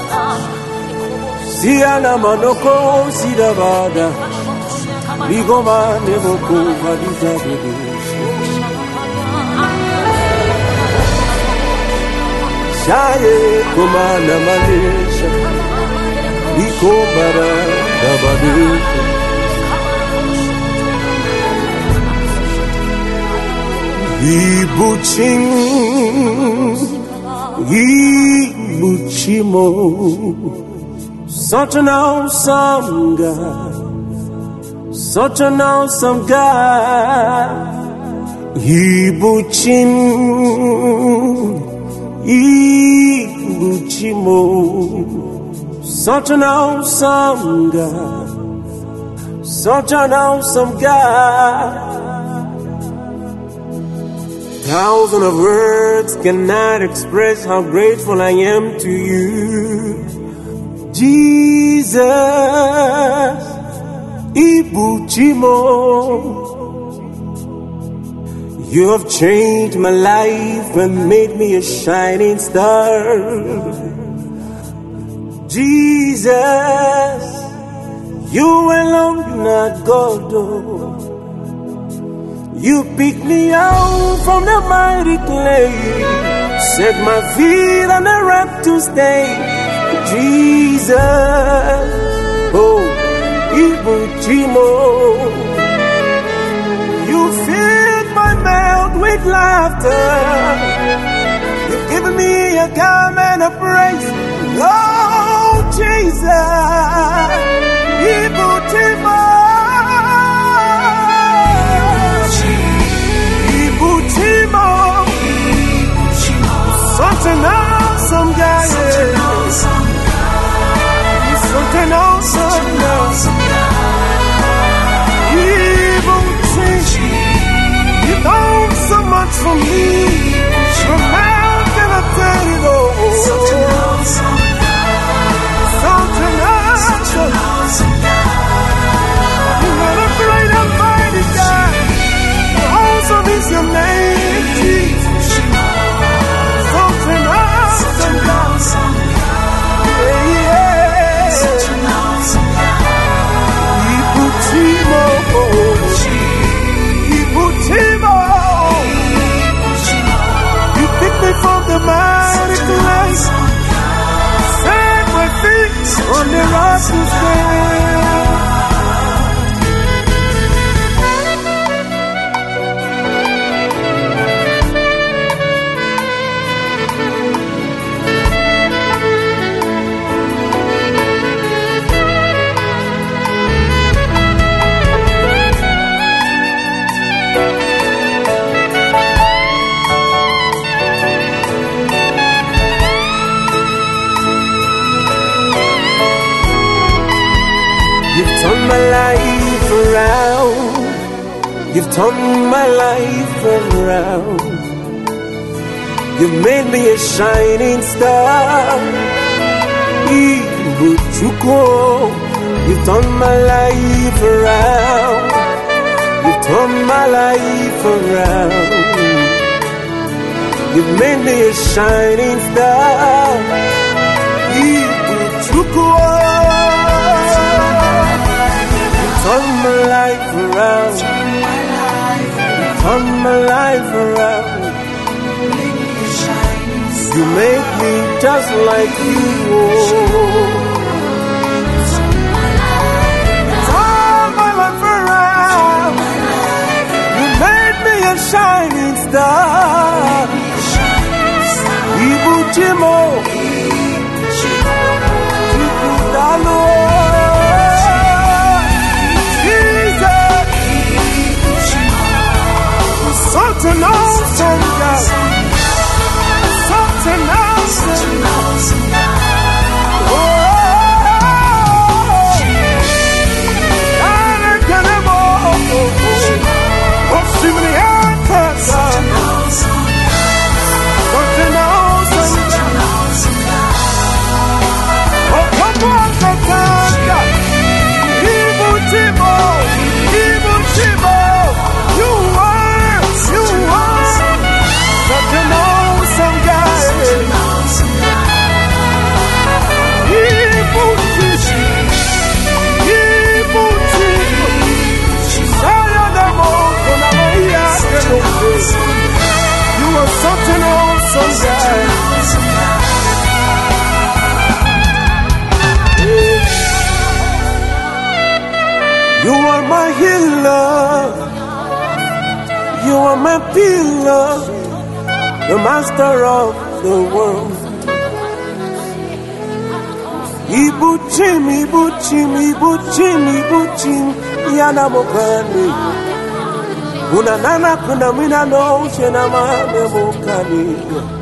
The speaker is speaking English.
Siana manoko sidabada Ligoma nevoko valida bebushi Shaye komana malesha Likomara dabadu Ibuchimo Such an awesome God, such an awesome God. Ibuchimo, such an awesome God, such an awesome God. Thousands of words cannot express how grateful I am to you. Jesus, Ibuchimo, you have changed my life and made me a shining star. Jesus, you alone are God. You picked me out from the mighty clay, set my feet on the ramp to stay. Jesus, oh, Ibuchimo, you filled my mouth with laughter. You've given me a garment of praise. Oh, Jesus, Ibuchimo, Ibuchimo, such an awesome guy. Something awesome, you've done so much for me. From how can I tell it all? Something awesome, you're a great and mighty God. Awesome is your name, Jesus. Something awesome, Ibuchimo, you picked me from the mighty clay, set my feet on the rock to stand. You've turned my life around. You've made me a shining star. Ibuchukwu, you've turned my life around. You've turned my life around. You've made me a shining star. Ibuchukwu, you've turned my life around. Turn my life around. You make me just like you. Turn my life around. You made me a shining star. Ibuchimo, Ibudalo. Something awesome, God. Something awesome. Oh, You are my healer. You are my pillar, the master of the world. Ibuchim, ibuchim, ibuchim, ibuchim, yana mokani. Kuna nana kuna mina no shena mane mokani.